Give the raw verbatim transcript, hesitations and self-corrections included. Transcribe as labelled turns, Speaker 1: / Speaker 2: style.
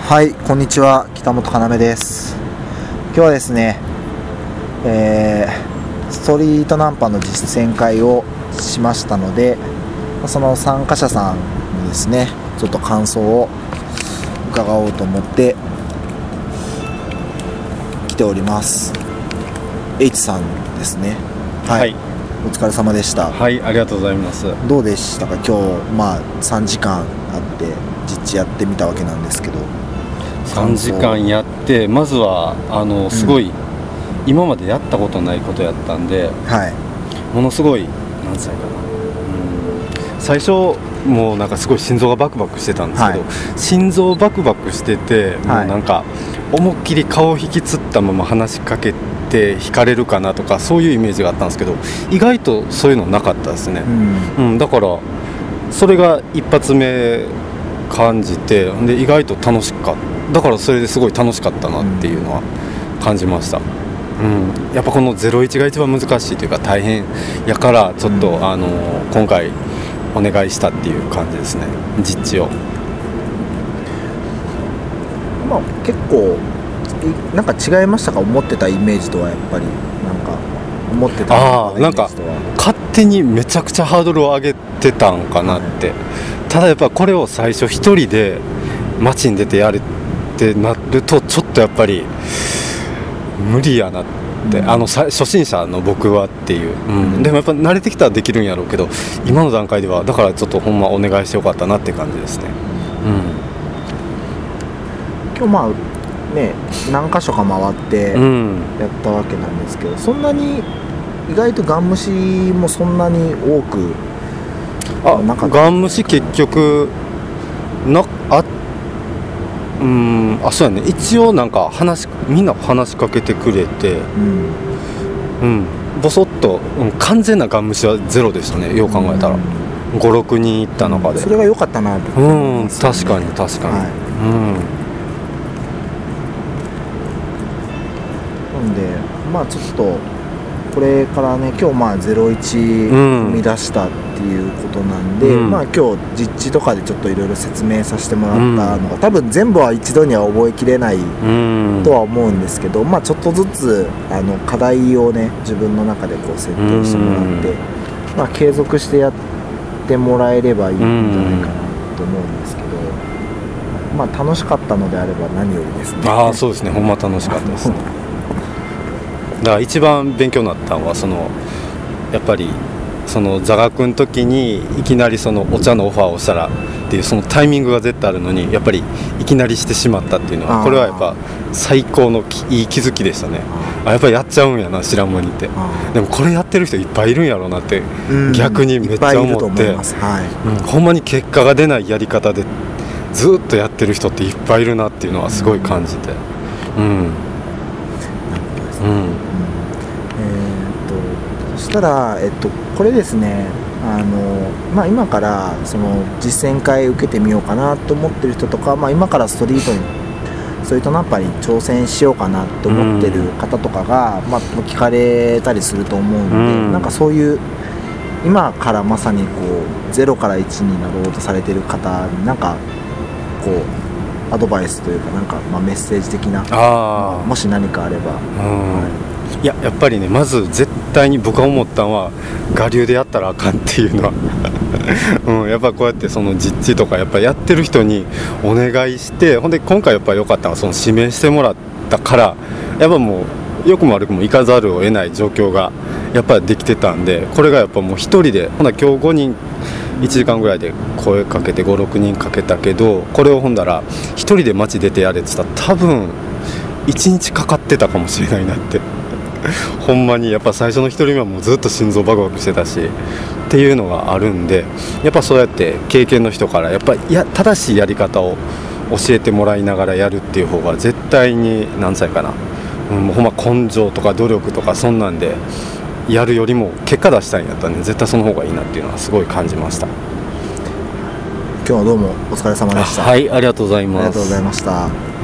Speaker 1: はい、こんにちは、北本要です。今日はですね、えー、ストリートナンパの実践会をしましたので、その参加者さんにですね、ちょっと感想を伺おうと思って来ております。 H さんですね。はい、はい、お疲れ様でした。
Speaker 2: はい、ありがとうございます。
Speaker 1: どうでしたか？今日、まあ、さんじかんあって実地やってみたわけなんですけど、
Speaker 2: さんじかんやって、まずはあのすごい、うん、今までやったことないことやったんで、
Speaker 1: はい、
Speaker 2: ものすごい何歳かな、うん、最初もうなんかすごい心臓がバクバクしてたんですけど、はい、心臓バクバクしてて、もうなんか思いっきり顔を引きつったまま話しかけて惹かれるかなとか、そういうイメージがあったんですけど、意外とそういうのなかったですね、うんうん、だからそれが一発目感じて、で意外と楽しかった。だからそれですごい楽しかったなっていうのは感じました、うん、やっぱこのゼロイチが一番難しいというか大変やから、ちょっと、うん、あの今回お願いしたっていう感じですね、実地を。
Speaker 1: まあ結構なんか違いましたか？思ってたイメージとは。やっぱりなんか思ってたイメージとは。
Speaker 2: あ、なんか勝手にめちゃくちゃハードルを上げてたんかなって、はい、ただやっぱこれを最初一人で街に出てやるってなると、ちょっとやっぱり無理やなって、うん、あの初心者の僕はっていう、うんうん、でもやっぱ慣れてきたらできるんやろうけど、今の段階ではだからちょっとほんまお願いしてよかったなって感じですね、うん、
Speaker 1: 今日まあね何箇所か回ってやったわけなんですけど、うん、そんなに意外とガン無視もそんなに多くなかった。
Speaker 2: ガン無視結局なあうーんあそうやね、一応なんか話みんな話しかけてくれて、うん、うん、ボソッと、うん、完全なガン無視はゼロでしたね、よう考えたら、うん、ごろくにんいった中で、
Speaker 1: それが良かったなと
Speaker 2: 思いますね。うん、確かに確かに、はい、
Speaker 1: うん、なんでまあちょっとこれからね、今日まあゼロイチ生み出したっていうことなんで、うん、まあ今日実地とかでちょっといろいろ説明させてもらったのが、うん、多分全部は一度には覚えきれないとは思うんですけど、まあちょっとずつあの課題をね自分の中でこう設定してもらって、うん、まあ継続してやってもらえればいいんじゃないかなと思うんですけど、まあ楽しかったのであれば何よりですね。
Speaker 2: ああそうですね、ほんま楽しかったですね。だから一番勉強になったのは、そのやっぱりその座学の時にいきなりそのお茶のオファーをしたらっていうそのタイミングが絶対あるのに、やっぱりいきなりしてしまったっていうのは、これはやっぱ最高のいい気づきでしたね。あ、やっぱりやっちゃうんやな知らん間にって。でもこれやってる人いっぱいいるんやろうなって逆にめっちゃ思って、うん、ほんまに結果が出ないやり方でずっとやってる人っていっぱいいるなっていうのはすごい感じて、うん、うん、
Speaker 1: そしたら、えっと、これですね、あの、まあ、今からその実践会受けてみようかなと思ってる人とか、まあ、今からストリートにストリートナンパに挑戦しようかなと思ってる方とかが、まあ、聞かれたりすると思うんで、うん、なんかそういう今からまさにこうゼロからいちになろうとされてる方になんかこうアドバイスというか、なんかまあメッセージ的な、あ、もし何かあれば、はい、
Speaker 2: いや、やっぱりね、まず絶対に僕が思ったのは我流でやったらあかんっていうのは、うん、やっぱこうやってその実地とかやっぱやってる人にお願いして、ほんで今回やっぱ良かったのはその指名してもらったから、やっぱもう良くも悪くも行かざるを得ない状況がやっぱりできてたんで、これがやっぱもう一人で、ほな今日ごにんいちじかんぐらいで声かけてご、ろくにんかけたけど、これをほんだら一人で街出てやれって言ったら多分いちにちかかってたかもしれないなってほんまにやっぱ最初の一人目はもうずっと心臓バクバクしてたしっていうのがあるんで、やっぱそうやって経験の人からやっぱりや正しいやり方を教えてもらいながらやるっていう方が絶対に何歳かな、うん、もうほんま根性とか努力とかそんなんでやるよりも結果出したいんやったらね、絶対その方がいいなっていうのはすごい感じました。
Speaker 1: 今日はどうもお疲れ様でした。
Speaker 2: はい、ありがとうございます。
Speaker 1: ありがとうございました。